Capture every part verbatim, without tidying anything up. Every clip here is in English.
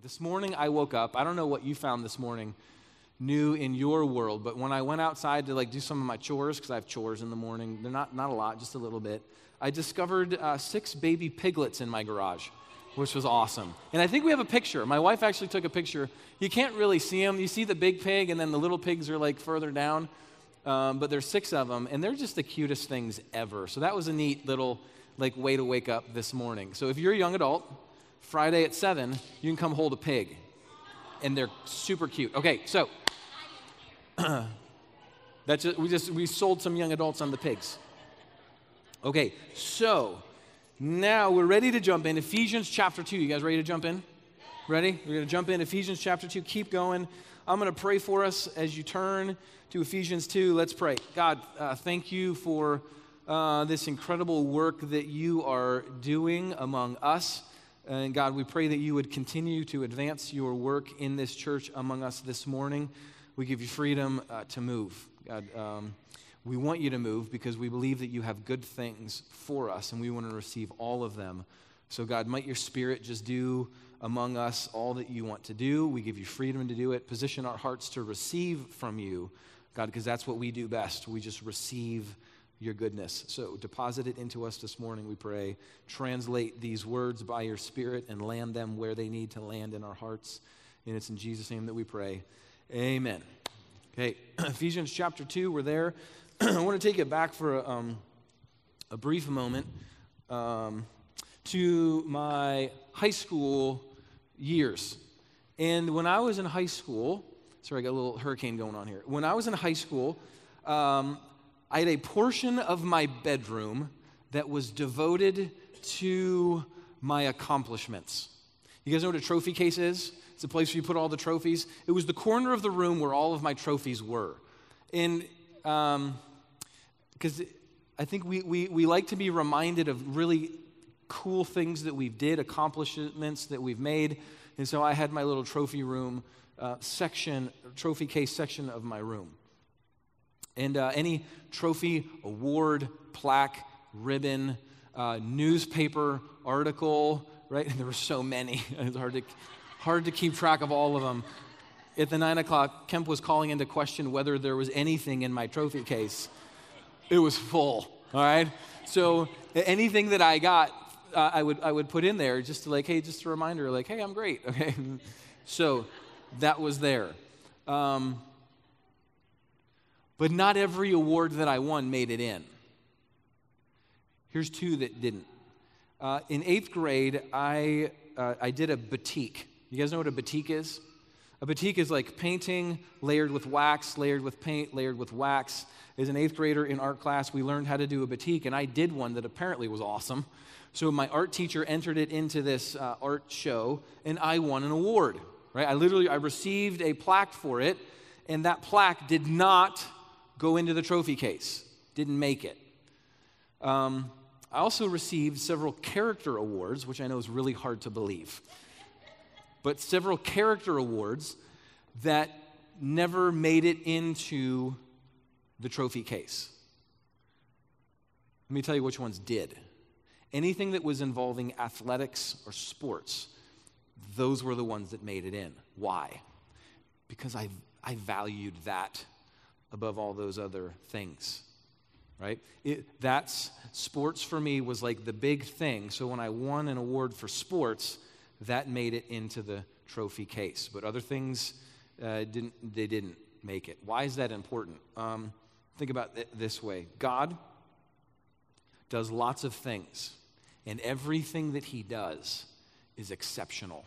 This morning I woke up, I don't know what you found this morning new in your world, but when I went outside to like do some of my chores, because I have chores in the morning, they're not, not a lot, just a little bit, I discovered uh, six baby piglets in my garage, which was awesome. And I think we have a picture. My wife actually took a picture. You can't really see them. You see the big pig, and then the little pigs are like further down, um, but there's six of them, and they're just the cutest things ever. So that was a neat little like way to wake up this morning. So if you're a young adult, Friday at seven, you can come hold a pig, and they're super cute. Okay, so that's just, we just we sold some young adults on the pigs. Okay, so now we're ready to jump in. Ephesians chapter two. You guys ready to jump in? Ready? We're going to jump in. Ephesians chapter two. Keep going. I'm going to pray for us as you turn to Ephesians two. Let's pray. God, uh, thank you for uh, this incredible work that you are doing among us. And God, we pray that you would continue to advance your work in this church among us this morning. We give you freedom uh, to move. God, um, we want you to move because we believe that you have good things for us, and we want to receive all of them. So God, might your Spirit just do among us all that you want to do. We give you freedom to do it. Position our hearts to receive from you, God, because that's what we do best. We just receive your goodness. So deposit it into us this morning, we pray. Translate these words by your Spirit and land them where they need to land in our hearts. And it's in Jesus' name that we pray. Amen. Okay, Ephesians chapter two, we're there. I want to take it back for a, um, a brief moment um, to my high school years. And when I was in high school, sorry, I got a little hurricane going on here. When I was in high school, um, I had a portion of my bedroom that was devoted to my accomplishments. You guys know what a trophy case is? It's a place where you put all the trophies. It was the corner of the room where all of my trophies were. And um, because I think we, we, we like to be reminded of really cool things that we've did, accomplishments that we've made. And so I had my little trophy room uh, section, trophy case section of my room. And uh, any trophy, award, plaque, ribbon, uh, newspaper, article, right? And there were so many. It's hard to, hard to keep track of all of them. At the nine o'clock, Kemp was calling into question whether there was anything in my trophy case. It was full, all right? So anything that I got, uh, I would I would put in there just to like, hey, just a reminder, like, hey, I'm great, okay? So that was there. Um, But not every award that I won made it in. Here's two that didn't. Uh, in eighth grade, I uh, I did a batik. You guys know what a batik is? A batik is like painting layered with wax, layered with paint, layered with wax. As an eighth grader in art class, we learned how to do a batik, and I did one that apparently was awesome. So my art teacher entered it into this uh, art show, and I won an award. Right? I literally I received a plaque for it, and that plaque did not go into the trophy case. Didn't make it. Um, I also received several character awards, which I know is really hard to believe. But several character awards that never made it into the trophy case. Let me tell you which ones did. Anything that was involving athletics or sports, those were the ones that made it in. Why? Because I I valued that above all those other things, right? It, that's, sports for me was like the big thing. So when I won an award for sports, that made it into the trophy case. But other things, uh, didn't. they didn't make it. Why is that important? Um, think about it this way. God does lots of things, and everything that he does is exceptional.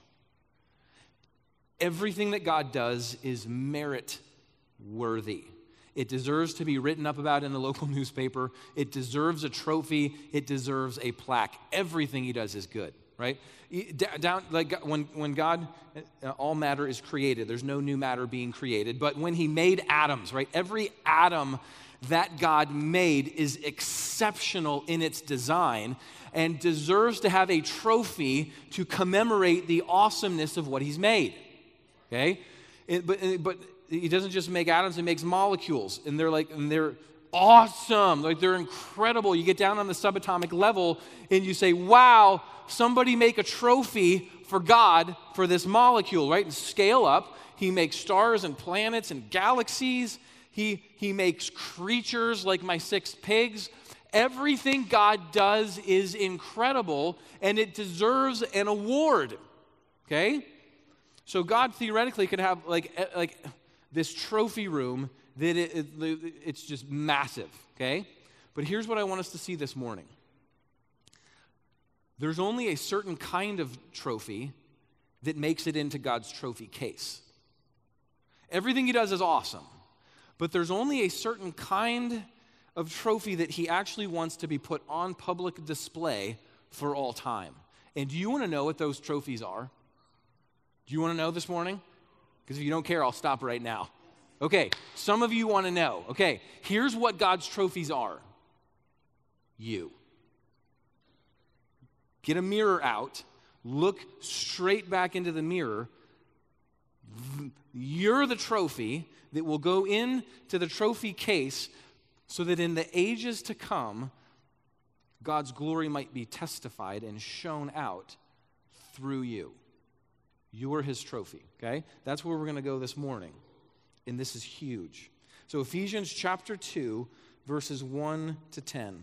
Everything that God does is merit-worthy. It deserves to be written up about in the local newspaper. It deserves a trophy. It deserves a plaque. Everything he does is good, right? Down, like when, when God, all matter is created. There's no new matter being created. But when he made atoms, right? Every atom that God made is exceptional in its design and deserves to have a trophy to commemorate the awesomeness of what he's made, okay? It, but, but he doesn't just make atoms, he makes molecules, and they're like, and they're awesome. Like they're incredible. You get down on the subatomic level and you say, wow, somebody make a trophy for God for this molecule, right? And scale up. He makes stars and planets and galaxies. He, he makes creatures like my six pigs. Everything God does is incredible, and it deserves an award, okay? So God theoretically could have like, like this trophy room that it, it, it's just massive, okay? But here's what I want us to see this morning. There's only a certain kind of trophy that makes it into God's trophy case. Everything he does is awesome, but there's only a certain kind of trophy that he actually wants to be put on public display for all time. And do you want to know what those trophies are? Do you want to know this morning? Because if you don't care, I'll stop right now. Okay, some of you want to know. Okay, here's what God's trophies are. You. Get a mirror out, look straight back into the mirror. You're the trophy that will go into the trophy case so that in the ages to come, God's glory might be testified and shown out through you. You are his trophy, okay? That's where we're going to go this morning, and this is huge. So Ephesians chapter two, verses one to ten.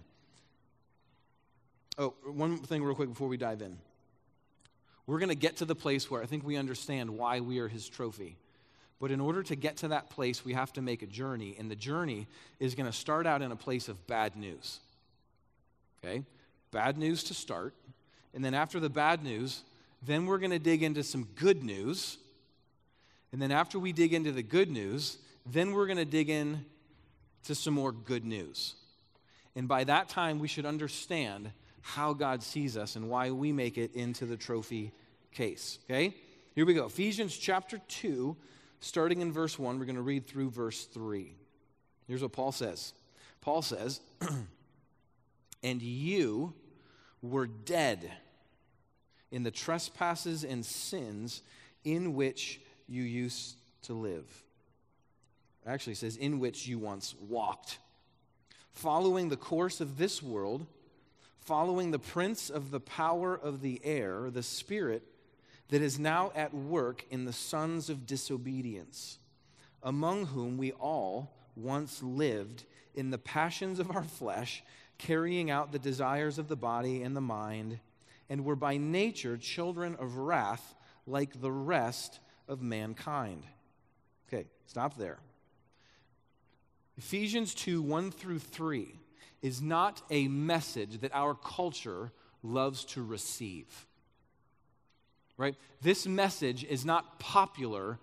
Oh, one thing real quick before we dive in. We're going to get to the place where I think we understand why we are his trophy. But in order to get to that place, we have to make a journey, and the journey is going to start out in a place of bad news. Okay? Bad news to start, and then after the bad news, then we're going to dig into some good news, and then after we dig into the good news, then we're going to dig in to some more good news. And by that time, we should understand how God sees us and why we make it into the trophy case. Okay? Here we go. Ephesians chapter two, starting in verse one, we're going to read through verse three. Here's what Paul says. Paul says, and you were dead in the trespasses and sins in which you used to live. Actually, it says, in which you once walked, following the course of this world, following the prince of the power of the air, the spirit that is now at work in the sons of disobedience, among whom we all once lived in the passions of our flesh, carrying out the desires of the body and the mind, and were by nature children of wrath like the rest of mankind. Okay, stop there. Ephesians two, one through three is not a message that our culture loves to receive. Right? This message is not popular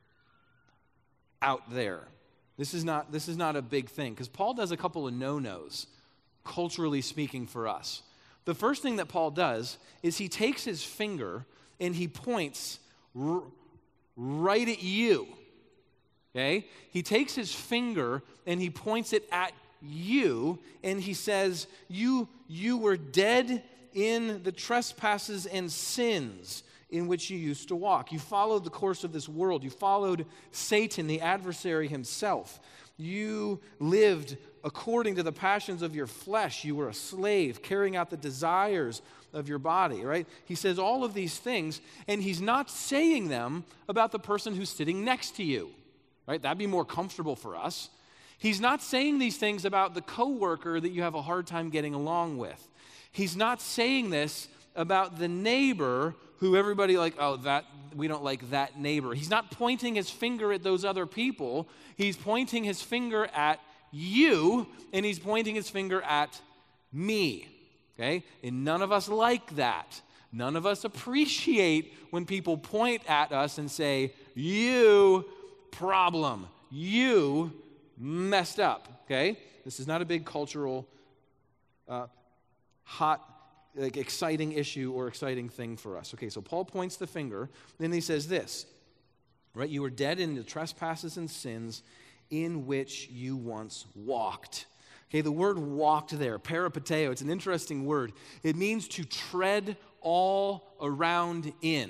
out there. This is not, this is not a big thing, because Paul does a couple of no-nos, culturally speaking, for us. The first thing that Paul does is he takes his finger and he points r- right at you. Okay? He takes his finger and he points it at you, and he says, you, you were dead in the trespasses and sins in which you used to walk. You followed the course of this world. You followed Satan, the adversary himself. You lived according to the passions of your flesh. You were a slave, carrying out the desires of your body, right? He says all of these things, and he's not saying them about the person who's sitting next to you, right? That'd be more comfortable for us. He's not saying these things about the coworker that you have a hard time getting along with. He's not saying this about the neighbor who everybody like, oh, that we don't like that neighbor. He's not pointing his finger at those other people. He's pointing his finger at you, and he's pointing his finger at me. Okay? And none of us like that. None of us appreciate when people point at us and say, you problem, you messed up. Okay? This is not a big cultural, uh, hot, like exciting issue or exciting thing for us. Okay, so Paul points the finger, then he says this, right? You were dead in the trespasses and sins in which you once walked. Okay, the word walked there, peripateo, it's an interesting word. It means to tread all around in.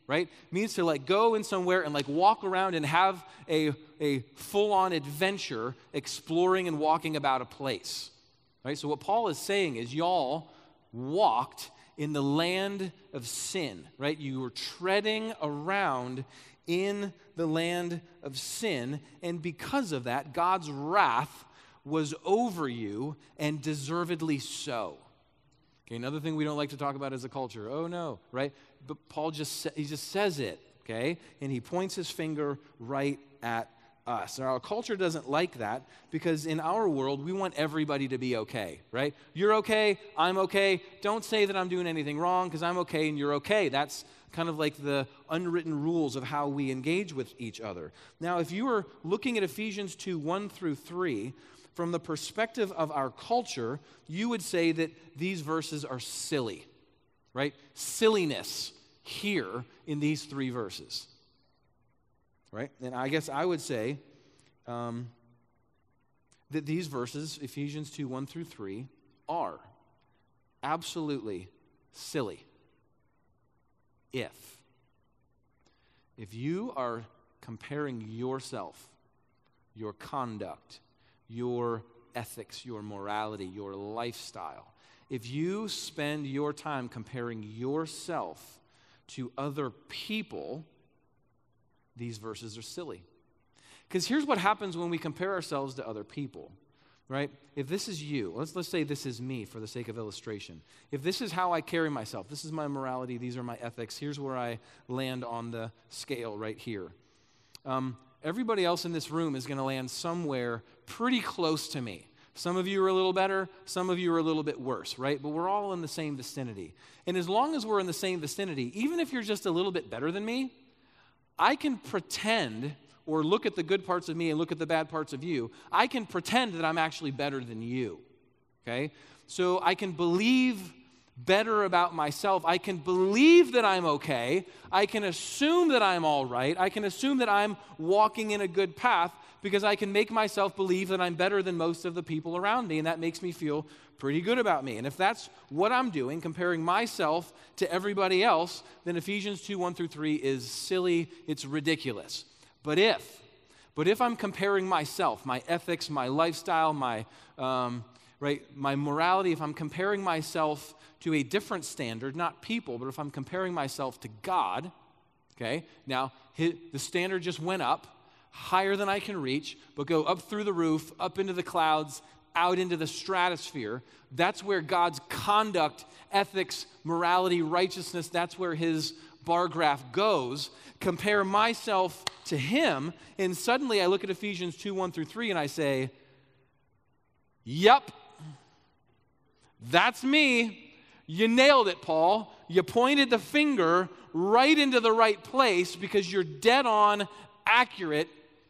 right? It means to like go in somewhere and like walk around and have a, a full-on adventure exploring and walking about a place, right? So what Paul is saying is y'all walked in the land of sin, right? You were treading around in the land of sin, and because of that, God's wrath was over you, and deservedly so. Okay, another thing we don't like to talk about as a culture. Oh no, right? But Paul just he just says it, okay? And he points his finger right at us. Now, our culture doesn't like that because in our world, we want everybody to be okay, right? You're okay, I'm okay. Don't say that I'm doing anything wrong because I'm okay and you're okay. That's kind of like the unwritten rules of how we engage with each other. Now, if you were looking at Ephesians two, one through three, from the perspective of our culture, you would say that these verses are silly, right? Silliness here in these three verses, right? And I guess I would say um, that these verses, Ephesians two, one through three, are absolutely silly. If, if you are comparing yourself, your conduct, your ethics, your morality, your lifestyle, if you spend your time comparing yourself to other people, these verses are silly. Because here's what happens when we compare ourselves to other people, right? If this is you, let's, let's say this is me for the sake of illustration. If this is how I carry myself, this is my morality, these are my ethics, here's where I land on the scale right here. Um, everybody else in this room is going to land somewhere pretty close to me. Some of you are a little better, some of you are a little bit worse, right? But we're all in the same vicinity. And as long as we're in the same vicinity, even if you're just a little bit better than me, I can pretend or look at the good parts of me and look at the bad parts of you. I can pretend that I'm actually better than you, okay? So I can believe better about myself. I can believe that I'm okay. I can assume that I'm all right. I can assume that I'm walking in a good path because I can make myself believe that I'm better than most of the people around me, and that makes me feel pretty good about me. And if that's what I'm doing, comparing myself to everybody else, then Ephesians two, one through three is silly. It's ridiculous. But if, but if I'm comparing myself, my ethics, my lifestyle, my, um, right, my morality, if I'm comparing myself to a different standard, not people, but if I'm comparing myself to God, okay, now his, the standard just went up, higher than I can reach, but go up through the roof, up into the clouds, out into the stratosphere. That's where God's conduct, ethics, morality, righteousness, that's where his bar graph goes. Compare myself to him, and suddenly I look at Ephesians two, one through three, and I say, yep, that's me. You nailed it, Paul. You pointed the finger right into the right place because you're dead on accurate.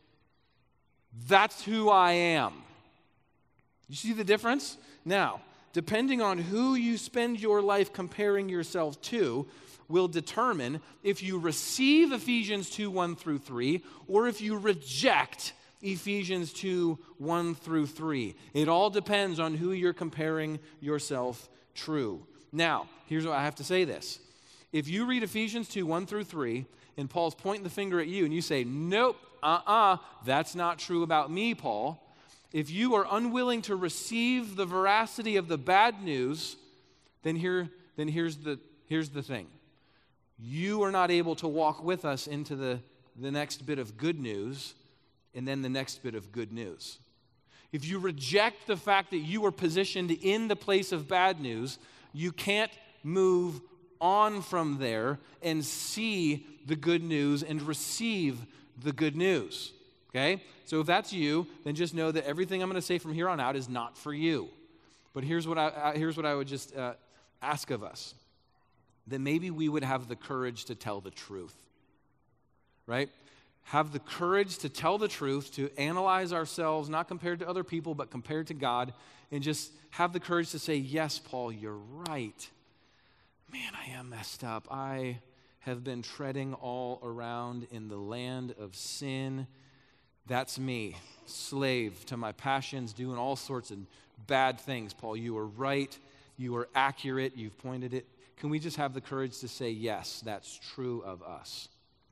That's who I am. You see the difference? Now, depending on who you spend your life comparing yourself to, will determine if you receive Ephesians two, one through three, or if you reject Ephesians two, one through three. It all depends on who you're comparing yourself to. Now, here's what I have to say this. If you read Ephesians two, one through three, and Paul's pointing the finger at you, and you say, nope, uh-uh, that's not true about me, Paul. If you are unwilling to receive the veracity of the bad news, then here, then here's the here's the thing. You are not able to walk with us into the, the next bit of good news and then the next bit of good news. If you reject the fact that you are positioned in the place of bad news, you can't move on from there and see the good news and receive the good news. Okay? So if that's you, then just know that everything I'm going to say from here on out is not for you. But here's what I, here's what I would just uh, ask of us. That maybe we would have the courage to tell the truth, right? Have the courage to tell the truth, to analyze ourselves, not compared to other people, but compared to God, and just have the courage to say, yes, Paul, you're right. Man, I am messed up. I have been treading all around in the land of sin. That's me, slave to my passions, doing all sorts of bad things. Paul, you are right. You are accurate. You've pointed it can we just have the courage to say, yes, that's true of us,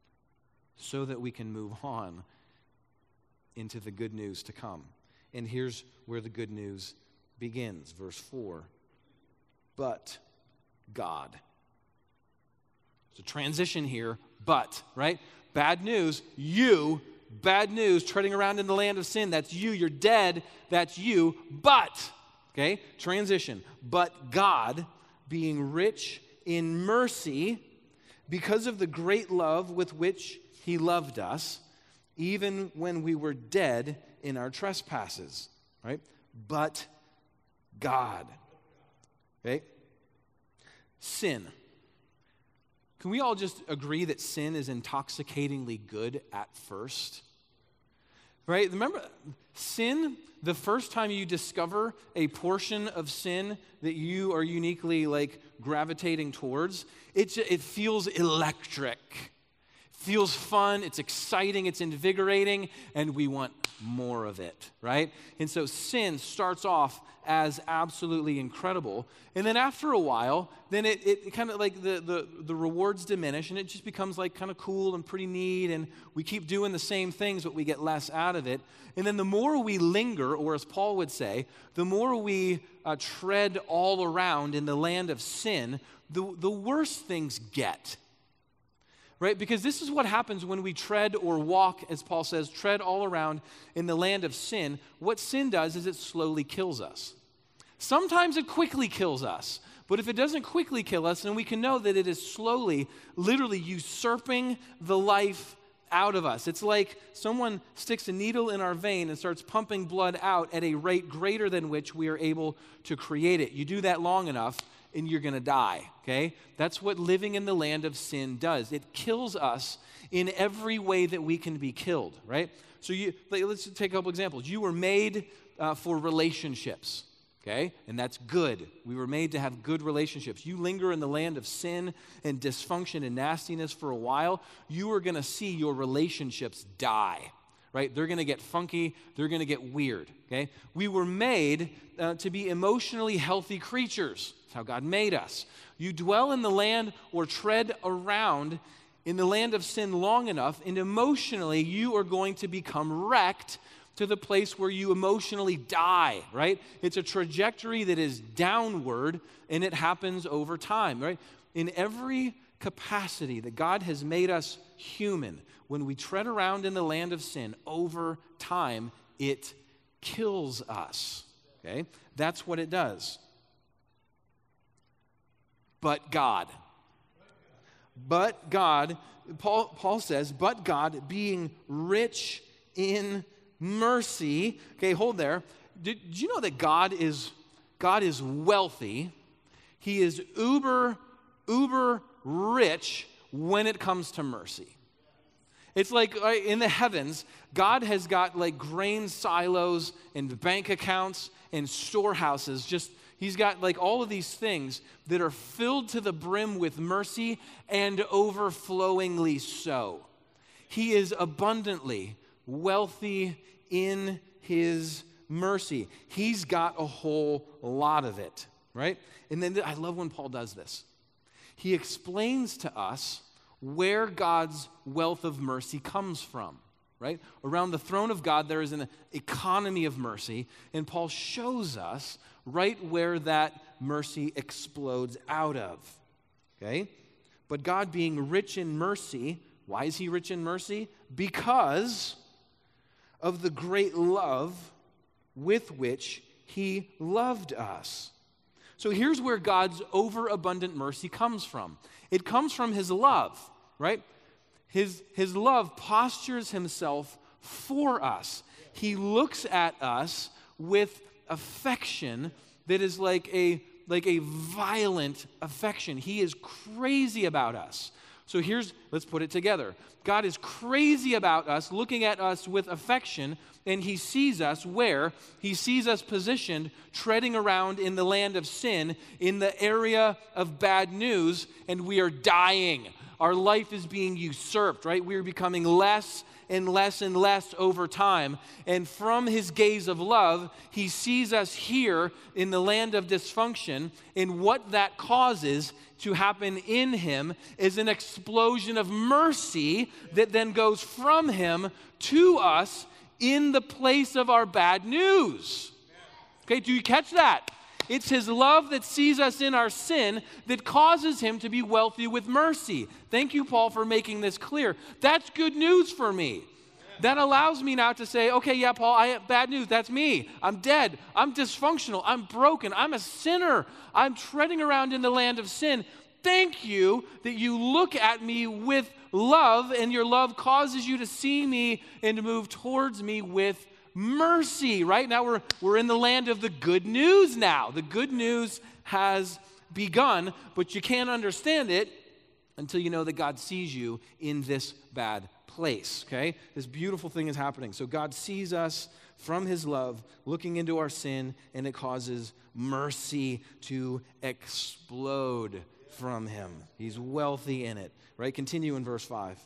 so that we can move on into the good news to come? And here's where the good news begins, verse four. But God. There's a transition here, but, right? Bad news, you, bad news, treading around in the land of sin. That's you, you're dead, that's you, but, okay, transition. But God, being rich in mercy, because of the great love with which he loved us, even when we were dead in our trespasses, right? But God, okay? Sin. Can we all just agree that sin is intoxicatingly good at first? Right? Remember, sin, the first time you discover a portion of sin that you are uniquely like gravitating towards, it, it feels electric. Feels fun, it's exciting, it's invigorating, and we want more of it, right? And so sin starts off as absolutely incredible. And then after a while, then it, it kind of like the, the, the rewards diminish, and it just becomes like kind of cool and pretty neat, and we keep doing the same things, but we get less out of it. And then the more we linger, or as Paul would say, the more we uh, tread all around in the land of sin, the, the worse things get. Right? Because this is what happens when we tread or walk, as Paul says, tread all around in the land of sin. What sin does is it slowly kills us. Sometimes it quickly kills us. But if it doesn't quickly kill us, then we can know that it is slowly, literally usurping the life out of us. It's like someone sticks a needle in our vein and starts pumping blood out at a rate greater than which we are able to create it. You do that long enough, and you're going to die, okay? That's what living in the land of sin does. It kills us in every way that we can be killed, right? So you, let's take a couple examples. You were made uh, for relationships, okay? And that's good. We were made to have good relationships. You linger in the land of sin and dysfunction and nastiness for a while, you are going to see your relationships die, right? They're going to get funky. They're going to get weird, okay? We were made uh, to be emotionally healthy creatures. That's how God made us. You dwell in the land or tread around in the land of sin long enough, and emotionally you are going to become wrecked to the place where you emotionally die, right? It's a trajectory that is downward, and it happens over time, right? In every capacity that God has made us human, when we tread around in the land of sin, over time, it kills us, okay? That's what it does. But God. But God, Paul, Paul says, but God, being rich in mercy. Okay, hold there. Did, did you know that God is, God is wealthy? He is uber, uber rich when it comes to mercy. It's like uh, in the heavens, God has got like grain silos and bank accounts and storehouses. Just, he's got like all of these things that are filled to the brim with mercy and overflowingly so. He is abundantly wealthy in his mercy. He's got a whole lot of it, right? And then I love when Paul does this. He explains to us where God's wealth of mercy comes from, right? Around the throne of God, there is an economy of mercy, and Paul shows us right where that mercy explodes out of, okay? But God being rich in mercy, why is he rich in mercy? Because of the great love with which he loved us. So here's where God's overabundant mercy comes from. It comes from his love, right? His, his love postures himself for us. He looks at us with affection that is like a, like a violent affection. He is crazy about us. So here's, let's put it together. God is crazy about us, looking at us with affection, and he sees us where? He sees us positioned, treading around in the land of sin, in the area of bad news, and we are dying. our life is being usurped, right? We're becoming less and less and less over time. And from his gaze of love, he sees us here in the land of dysfunction, and what that causes to happen in him is an explosion of mercy that then goes from him to us in the place of our bad news. Okay, do you catch that? It's his love that sees us in our sin that causes him to be wealthy with mercy. Thank you, Paul, for making this clear. That's good news for me. That allows me now to say, okay, yeah, Paul, I have bad news. That's me. I'm dead. I'm dysfunctional. I'm broken. I'm a sinner. I'm treading around in the land of sin. Thank you that you look at me with love, and your love causes you to see me and to move towards me with mercy. Right now we're, we're in the land of the good news now. The good news has begun, but you can't understand it until you know that God sees you in this bad place, okay? This beautiful thing is happening. So God sees us from his love, looking into our sin, and it causes mercy to explode from him. He's wealthy in it, right? Continue in verse five.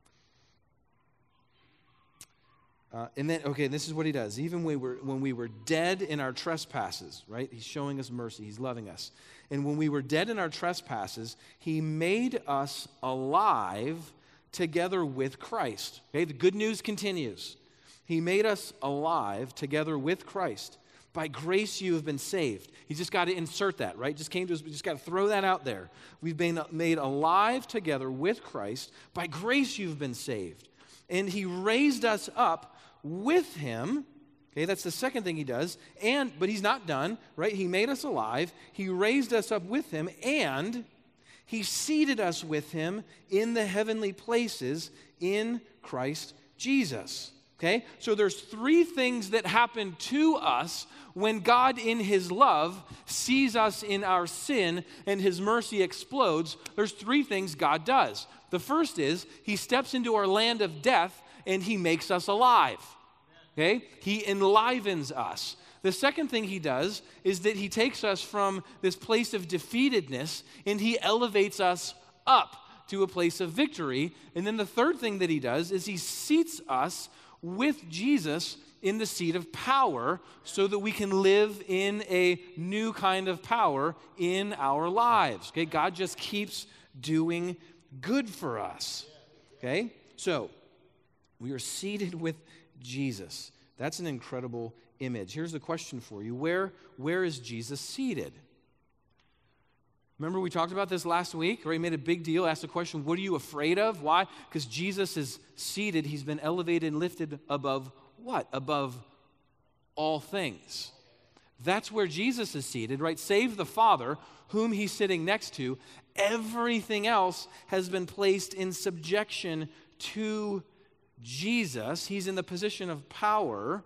Uh, and then, okay, this is what he does. Even when we, were, when we were dead in our trespasses, right? He's showing us mercy. He's loving us. And when we were dead in our trespasses, he made us alive together with Christ. Okay, the good news continues. He made us alive together with Christ. By grace you have been saved. You just got to insert that, right? Just came to us, we just got to throw that out there. We've been made alive together with Christ. By grace you've been saved. And he raised us up with him. Okay, that's the second thing he does. And but he's not done, right? He made us alive. He raised us up with him, and he seated us with him in the heavenly places in Christ Jesus. Okay? So there's three things that happen to us when God in his love sees us in our sin and his mercy explodes. There's three things God does. The first is he steps into our land of death and he makes us alive. Okay? He enlivens us. The second thing he does is that he takes us from this place of defeatedness and he elevates us up to a place of victory. And then the third thing that he does is he seats us with Jesus in the seat of power so that we can live in a new kind of power in our lives. Okay? God just keeps doing good for us. Okay? So, we are seated with Jesus. That's an incredible image. Here's the question for you. Where, where is Jesus seated? Remember we talked about this last week, or he made a big deal, asked the question, what are you afraid of? Why? Because Jesus is seated. He's been elevated and lifted above what? Above all things. That's where Jesus is seated, right? Save the Father, whom he's sitting next to. Everything else has been placed in subjection to Jesus. He's in the position of power.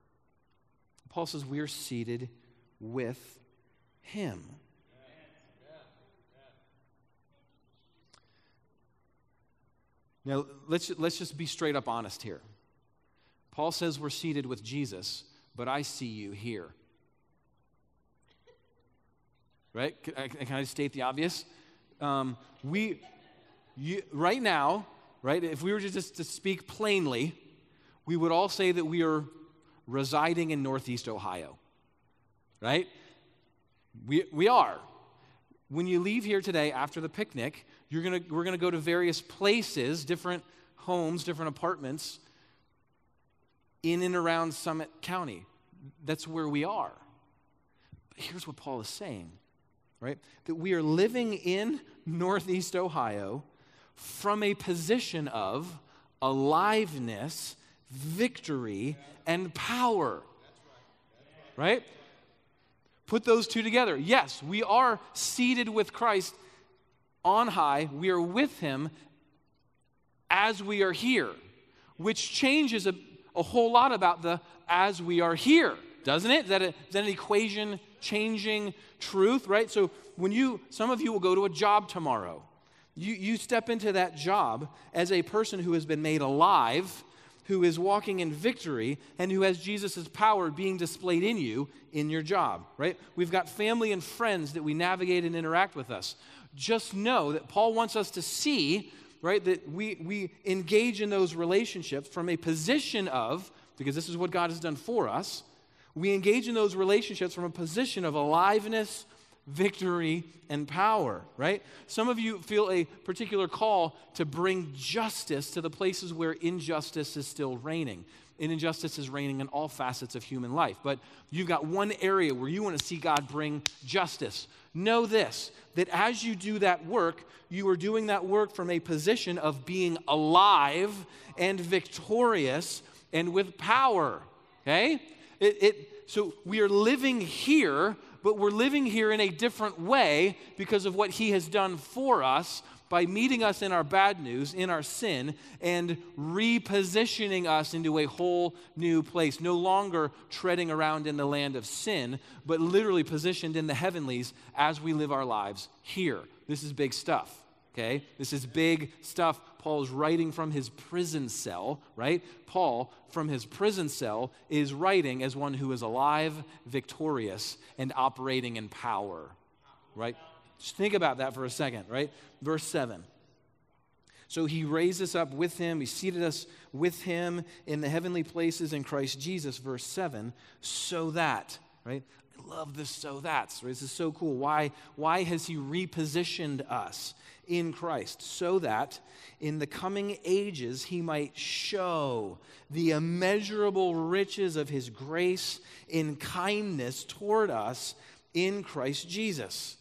Paul says we are seated with him. Now, let's, let's just be straight up honest here. Paul says we're seated with Jesus, but I see you here. Right? Can I, can I state the obvious? Um, we, you, right now, right, if we were to just to speak plainly, we would all say that we are residing in Northeast Ohio. Right? We, we are. When you leave here today after the picnic, you're gonna, we're going to go to various places, different homes, different apartments in and around Summit County. That's where we are. But here's what Paul is saying, right? That we are living in Northeast Ohio from a position of aliveness, victory, and power. Right? Put those two together. Yes, we are seated with Christ on high. We are with him as we are here, which changes a, a whole lot about the as we are here, doesn't it? Is that, a, is that an equation changing truth, right? So when you, some of you will go to a job tomorrow. You, you step into that job as a person who has been made alive, who is walking in victory, and who has Jesus' power being displayed in you in your job, right? We've got family and friends that we navigate and interact with us. Just know that Paul wants us to see right, that we, we engage in those relationships from a position of, because this is what God has done for us, we engage in those relationships from a position of aliveness, victory, and power, right? Some of you feel a particular call to bring justice to the places where injustice is still reigning. And injustice is reigning in all facets of human life. But you've got one area where you want to see God bring justice. Know this, that as you do that work, you are doing that work from a position of being alive and victorious and with power, okay? It, it, so we are living here, but we're living here in a different way because of what he has done for us by meeting us in our bad news, in our sin, and repositioning us into a whole new place. No longer treading around in the land of sin, but literally positioned in the heavenlies as we live our lives here. This is big stuff, okay? This is big stuff. Paul is writing from his prison cell, right? Paul, from his prison cell, is writing as one who is alive, victorious, and operating in power, right? Just think about that for a second, right? Verse seven. So he raised us up with him. He seated us with him in the heavenly places in Christ Jesus, verse seven, so that, right? I love this so that's, right? This is so cool. Why, why has he repositioned us in Christ? So that in the coming ages he might show the immeasurable riches of his grace in kindness toward us in Christ Jesus.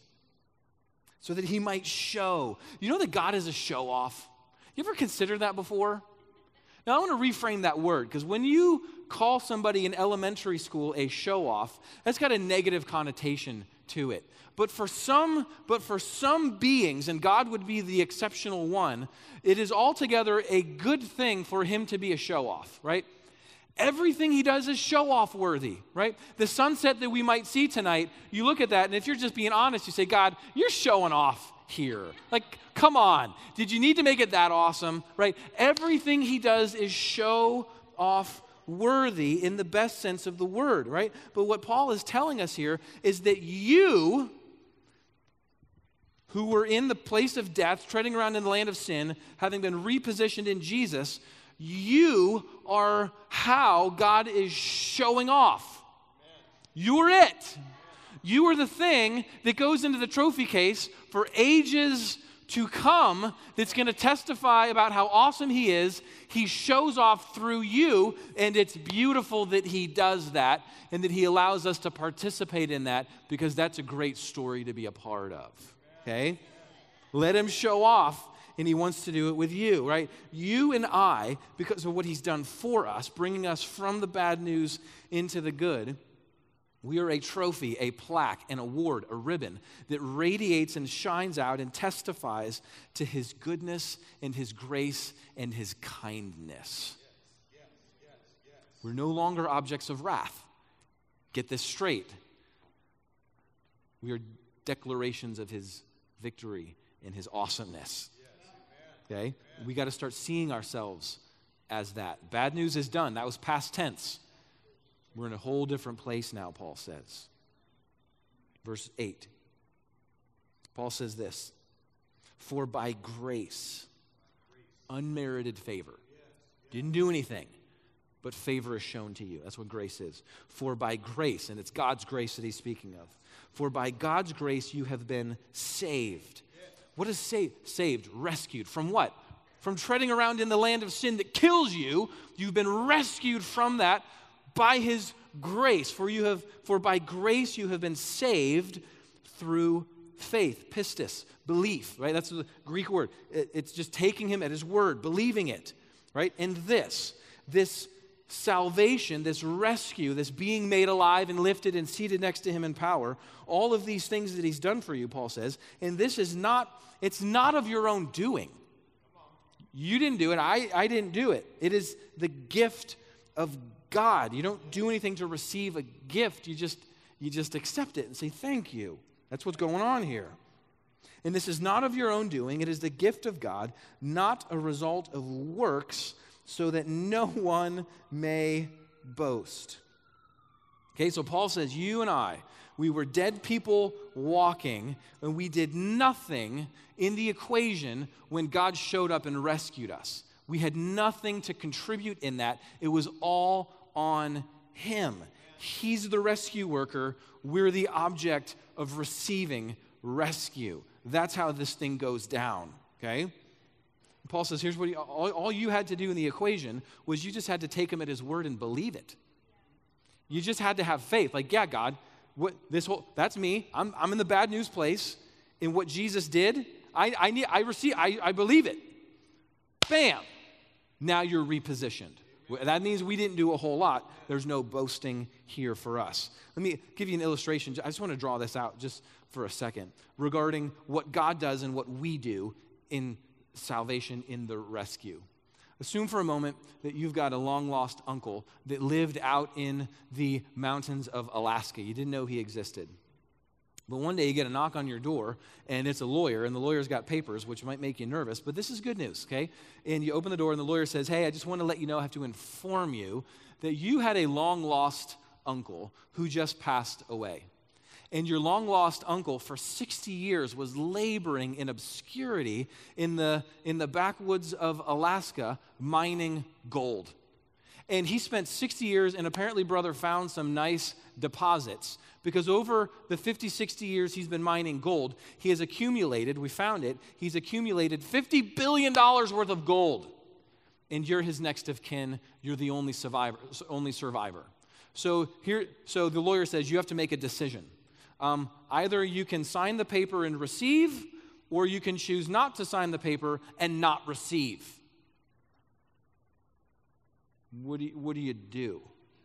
So that he might show. You know that God is a show-off? You ever considered that before? Now, I want to reframe that word, because when you call somebody in elementary school a show-off, that's got a negative connotation to it. But for some, but for some beings, and God would be the exceptional one, it is altogether a good thing for him to be a show-off, right? Everything he does is show-off worthy, right? The sunset that we might see tonight, you look at that, and if you're just being honest, you say, God, you're showing off here. Like, come on. Did you need to make it that awesome, right? Everything he does is show-off worthy in the best sense of the word, right? But what Paul is telling us here is that you, who were in the place of death, treading around in the land of sin, having been repositioned in Jesus, you are how God is showing off. You're it. You are the thing that goes into the trophy case for ages to come that's going to testify about how awesome he is. He shows off through you, and it's beautiful that he does that and that he allows us to participate in that, because that's a great story to be a part of. Okay? Let him show off. And he wants to do it with you, right? You and I, because of what he's done for us, bringing us from the bad news into the good, we are a trophy, a plaque, an award, a ribbon that radiates and shines out and testifies to his goodness and his grace and his kindness. Yes, yes, yes, yes. We're no longer objects of wrath. Get this straight. We are declarations of his victory and his awesomeness. Okay? We got to start seeing ourselves as that. Bad news is done. That was past tense. We're in a whole different place now, Paul says. Verse eight. Paul says this, for by grace, unmerited favor. Didn't do anything, but favor is shown to you. That's what grace is. For by grace, and it's God's grace that he's speaking of. For by God's grace you have been saved. What is saved? Saved, rescued. From what? From treading around in the land of sin that kills you. You've been rescued from that by his grace. For you have, for by grace you have been saved through faith, pistis, belief, right? That's the Greek word. It, it's just taking him at his word, believing it, right? And this, this salvation, this rescue, this being made alive and lifted and seated next to him in power, all of these things that he's done for you, Paul says, and this is not, it's not of your own doing. You didn't do it. I, I didn't do it. It is the gift of God. You don't do anything to receive a gift. You just, you just accept it and say, thank you. That's what's going on here. And this is not of your own doing. It is the gift of God, not a result of works, so that no one may boast. Okay, so Paul says, you and I, we were dead people walking, and we did nothing in the equation when God showed up and rescued us. We had nothing to contribute in that. It was all on him. He's the rescue worker. We're the object of receiving rescue. That's how this thing goes down, okay? Paul says, here's what he, all, all you had to do in the equation was you just had to take him at his word and believe it. You just had to have faith. Like, yeah, God, what this whole that's me. I'm I'm in the bad news place. In what Jesus did, I I need I receive I, I believe it. Bam. Now you're repositioned. That means we didn't do a whole lot. There's no boasting here for us. Let me give you an illustration. I just want to draw this out just for a second regarding what God does and what we do in salvation, in the rescue. Assume for a moment that you've got a long-lost uncle that lived out in the mountains of Alaska. You didn't know he existed. But one day you get a knock on your door, and it's a lawyer, and the lawyer's got papers, which might make you nervous, but this is good news, okay? And you open the door, and the lawyer says, hey, I just want to let you know, I have to inform you that you had a long-lost uncle who just passed away. And your long-lost uncle for sixty years was laboring in obscurity in the, in the backwoods of Alaska mining gold. And he spent sixty years, and apparently brother found some nice deposits, because over the fifty, sixty years he's been mining gold, he has accumulated, we found it, he's accumulated fifty billion dollars worth of gold. And you're his next of kin, you're the only survivor. Only survivor. So here, so the lawyer says you have to make a decision. Um, either you can sign the paper and receive, or you can choose not to sign the paper and not receive. What do you, what do you do?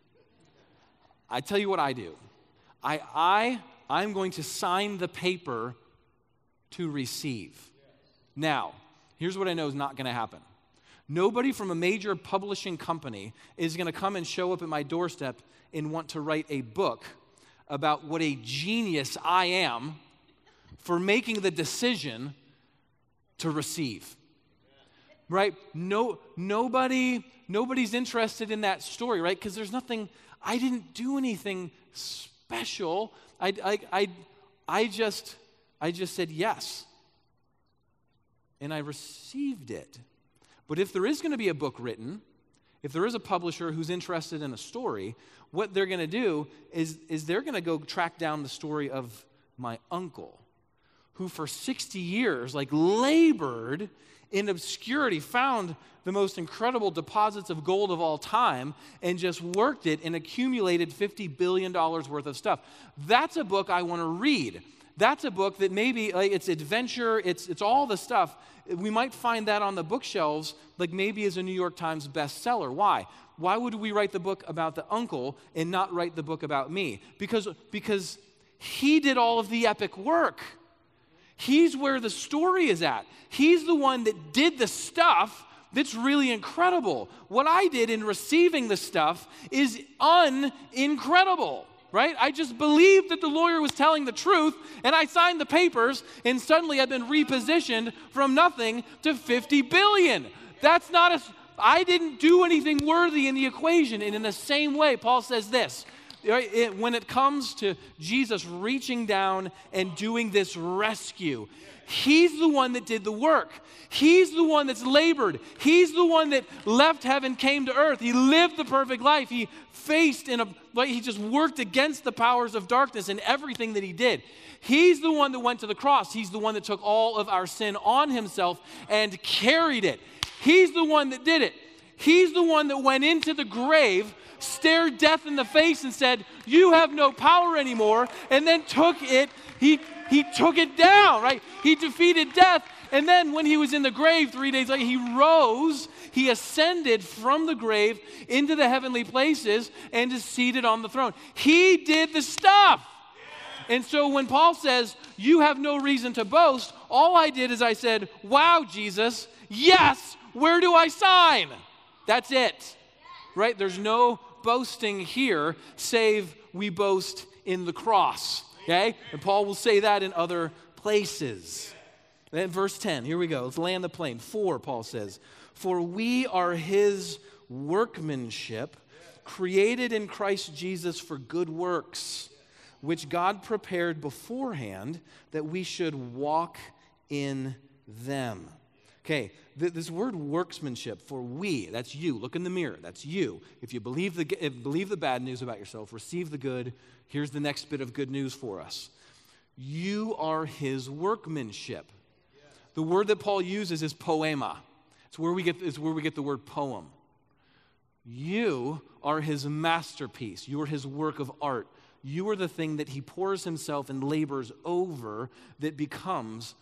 I tell you what I do. I, I, I'm going to sign the paper to receive. Now, here's what I know is not going to happen. Nobody from a major publishing company is going to come and show up at my doorstep and want to write a book about what a genius I am for making the decision to receive. Right? No, nobody, nobody's interested in that story, right? Because there's nothing, I didn't do anything special. I, I, I, I just, I just said yes. And I received it. But if there is going to be a book written, if there is a publisher who's interested in a story, what they're going to do is, is they're going to go track down the story of my uncle, who for sixty years, like, labored in obscurity, found the most incredible deposits of gold of all time, and just worked it and accumulated fifty billion dollars worth of stuff. That's a book I want to read. That's a book that maybe, like, it's adventure, it's it's all the stuff. We might find that on the bookshelves, like maybe as a New York Times bestseller. Why? Why would we write the book about the uncle and not write the book about me? Because, because he did all of the epic work. He's where the story is at. He's the one that did the stuff that's really incredible. What I did in receiving the stuff is un-incredible. Right? I just believed that the lawyer was telling the truth, and I signed the papers, and suddenly I've been repositioned from nothing to fifty billion. That's not a, I didn't do anything worthy in the equation. And in the same way, Paul says this, right? It, when it comes to Jesus reaching down and doing this rescue, he's the one that did the work. He's the one that's labored. He's the one that left heaven, came to earth. He lived the perfect life. He faced in a, like, he just worked against the powers of darkness in everything that he did. He's the one that went to the cross. He's the one that took all of our sin on himself and carried it. He's the one that did it. He's the one that went into the grave, stared death in the face and said, you have no power anymore, and then took it, he He took it down, right? He defeated death. And then when he was in the grave three days later, he rose, he ascended from the grave into the heavenly places and is seated on the throne. He did the stuff. And so when Paul says, you have no reason to boast, all I did is I said, wow, Jesus, yes, where do I sign? That's it, right? There's no boasting here, save we boast in the cross. Okay? And Paul will say that in other places. Then verse ten, here we go. Let's land the plane. For, Paul says, for we are his workmanship, created in Christ Jesus for good works, which God prepared beforehand that we should walk in them. Okay, th- this word workmanship for we, that's you. Look in the mirror, that's you. If you believe the, if believe the bad news about yourself, receive the good, here's the next bit of good news for us. You are his workmanship. The word that Paul uses is poema. It's where we get, it's where we get the word poem. You are his masterpiece. You are his work of art. You are the thing that he pours himself and labors over that becomes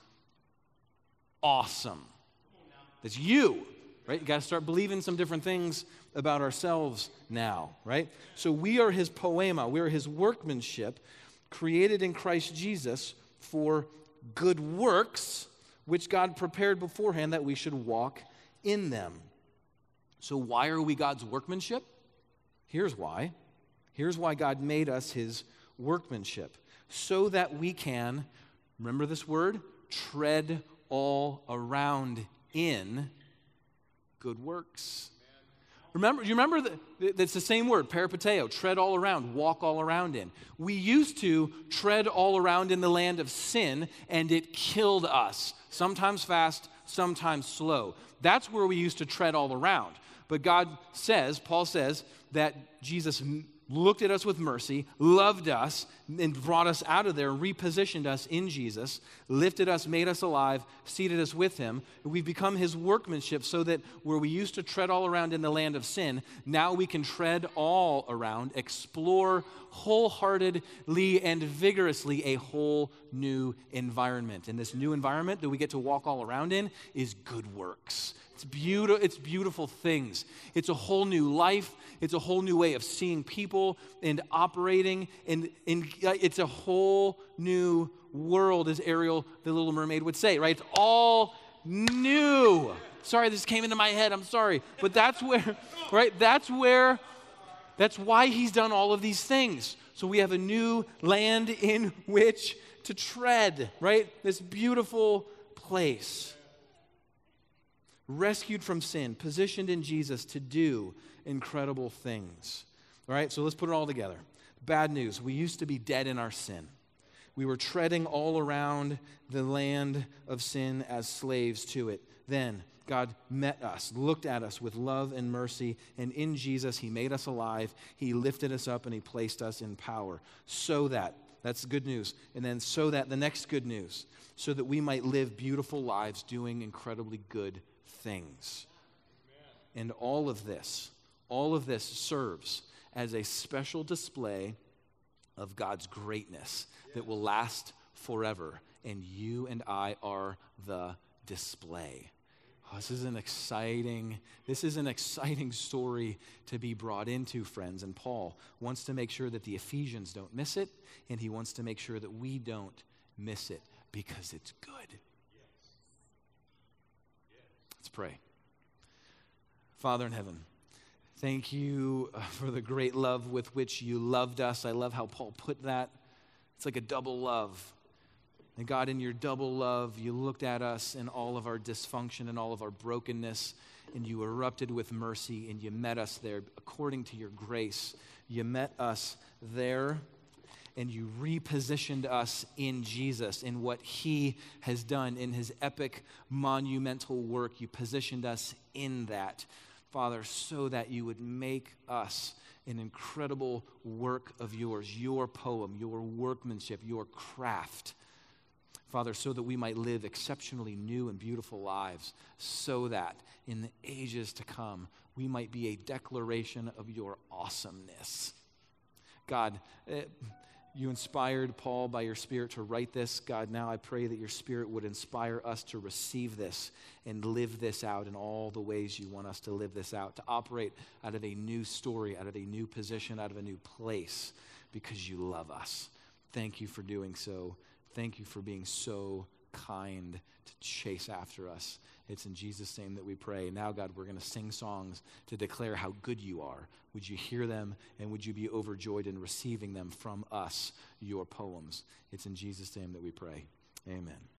awesome. That's you, right? You got to start believing some different things about ourselves now, right? So we are his poema. We are his workmanship, created in Christ Jesus for good works, which God prepared beforehand that we should walk in them. So why are we God's workmanship? Here's why. Here's why God made us his workmanship. So that we can, remember this word, tread all around in good works. Remember, you remember that that's the same word, peripateo, tread all around, walk all around in. We used to tread all around in the land of sin, and it killed us, sometimes fast, sometimes slow. That's where we used to tread all around. But God says, Paul says, that Jesus looked at us with mercy, loved us, and brought us out of there, repositioned us in Jesus, lifted us, made us alive, seated us with him. We've become his workmanship so that where we used to tread all around in the land of sin, now we can tread all around, explore wholeheartedly and vigorously a whole new environment. And this new environment that we get to walk all around in is good works. It's beautiful, it's beautiful things. It's a whole new life. It's a whole new way of seeing people and operating. And, and it's a whole new world, as Ariel, the Little Mermaid, would say, right? It's all new. Sorry, this came into my head. I'm sorry. But that's where, right? That's where, that's why he's done all of these things. So we have a new land in which to tread, right? This beautiful place. Rescued from sin, positioned in Jesus to do incredible things. All right, so let's put it all together. Bad news, we used to be dead in our sin. We were treading all around the land of sin as slaves to it. Then God met us, looked at us with love and mercy, and in Jesus, he made us alive. He lifted us up and he placed us in power so that, that's good news. And then so that, the next good news, so that we might live beautiful lives doing incredibly good things. And all of this, all of this serves as a special display of God's greatness that will last forever. And you and I are the display. Oh, this is an exciting, this is an exciting story to be brought into, friends. And Paul wants to make sure that the Ephesians don't miss it, and he wants to make sure that we don't miss it because it's good. Let's pray. Father in heaven, thank you for the great love with which you loved us. I love how Paul put that. It's like a double love. And God, in your double love, you looked at us in all of our dysfunction and all of our brokenness, and you erupted with mercy, and you met us there according to your grace. You met us there, and you repositioned us in Jesus, in what he has done, in his epic, monumental work. You positioned us in that, Father, so that you would make us an incredible work of yours, your poem, your workmanship, your craft. Father, so that we might live exceptionally new and beautiful lives, so that in the ages to come, we might be a declaration of your awesomeness. God, uh, you inspired Paul by your Spirit to write this. God, now I pray that your Spirit would inspire us to receive this and live this out in all the ways you want us to live this out, to operate out of a new story, out of a new position, out of a new place, because you love us. Thank you for doing so. Thank you for being so kind to chase after us. It's in Jesus' name that we pray. Now, God, we're going to sing songs to declare how good you are. Would you hear them, and would you be overjoyed in receiving them from us, your poems? It's in Jesus' name that we pray. Amen.